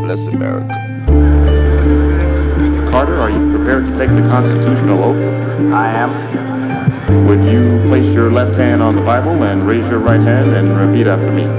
bless America. Carter, are you prepared to take the constitutional oath? I am. Would you place your left hand on the Bible and raise your right hand and repeat after me?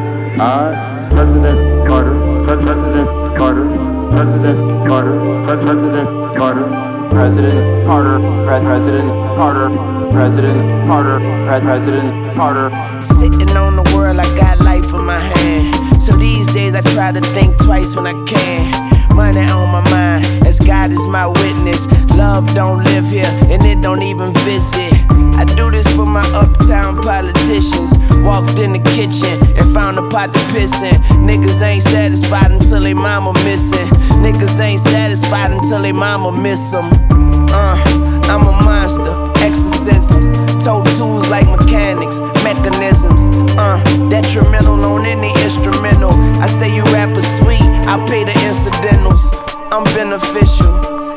I, President Carter, President Carter, President Carter, President Carter, President Carter, President Carter, President Carter, President Carter. Sitting on the world, I got life in my hand. So these days I try to think twice when I can. Money on my mind, as God is my witness. Love don't live here, and it don't even visit. I do this for my uptown politicians. Walked in the kitchen and found a pot to piss in. Niggas ain't satisfied until they mama missing. Niggas ain't satisfied until they mama miss them. I'm a monster, exorcisms. Toe tools like mechanics, mechanisms. Detrimental on any instrumental. I say you rappers sweet, I pay the incidentals. I'm beneficial,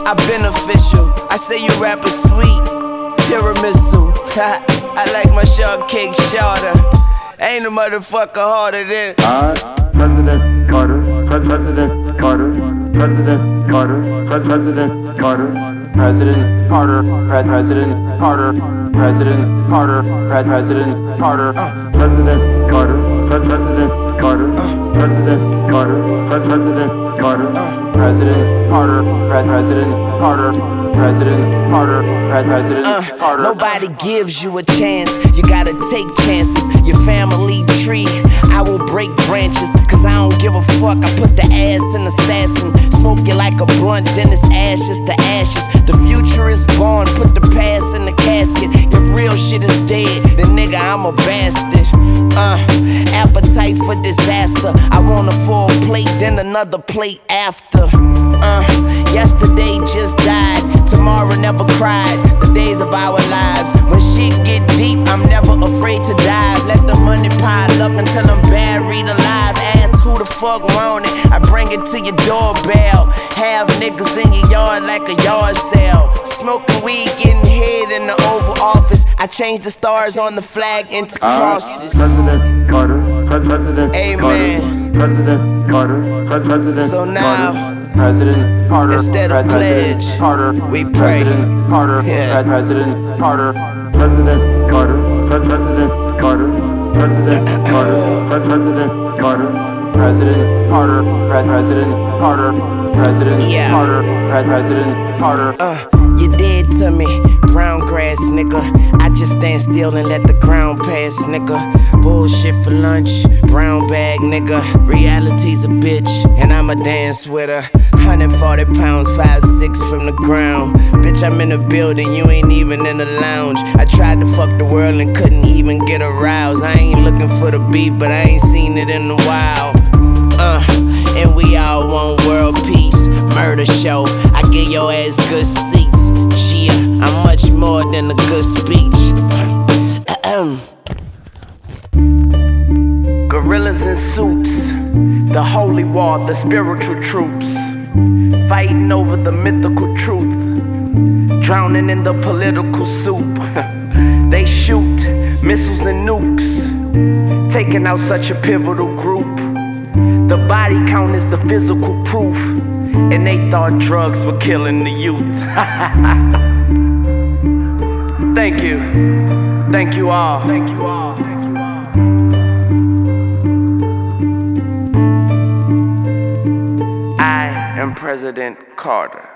I say you rappers sweet, tiramisu. I like my shortcake shorter. Ain't a motherfucker harder than I, President Carter, President Carter, President Carter, President Carter, President Carter, President Carter, President Carter, President Carter, President Carter, President Carter, President Carter, President Carter, President Carter, President Carter, President Carter, President Carter. Nobody gives you a chance, you gotta take chances. Your family tree, I will break branches, cause I don't give a fuck. I put the ass in assassin, smoke you like a blunt, then it's ashes to ashes. The future is born, put the past in the casket. If real shit is dead, then nigga I'm a bastard. Appetite for disaster. I want a full plate, then another plate after. Yesterday just died, tomorrow never cried. The days of our lives, when shit get deep, I'm never afraid to dive. Let the money pile up until I'm buried alive. Ask who the fuck want it, I bring it to your doorbell. Have niggas in your yard like a yard sale. Smoking weed, getting head in the Oval Office. I change the stars on the flag into crosses. President Carter, President Amen. Carter, President Carter, President So now, Carter, President Carter, instead of President pledge, Carter, we pray. President Carter, Yeah. President Carter, President Carter, President Carter, President Carter, President Carter, President Carter, President Carter, President Yeah. Carter, President Carter. You dead to me, brown grass, nigga. I just stand still and let the ground pass, nigga. Bullshit for lunch, brown bag, nigga. Reality's a bitch, and I'ma dance with her. 140 pounds, 5'6" from the ground. Bitch, I'm in the building, you ain't even in the lounge. I tried to fuck the world and couldn't even get aroused. I ain't looking for the beef, but I ain't seen it in a while. And we all want world peace. Murder show, I give your ass good seats. Yeah, I'm much more than a good speech. Gorillas in suits, the holy war, the spiritual troops, fighting over the mythical truth, drowning in the political soup. They shoot missiles and nukes, taking out such a pivotal group. The body count is the physical proof, and they thought drugs were killing the youth. Thank you. Thank you all. Thank you all. I am President Carter.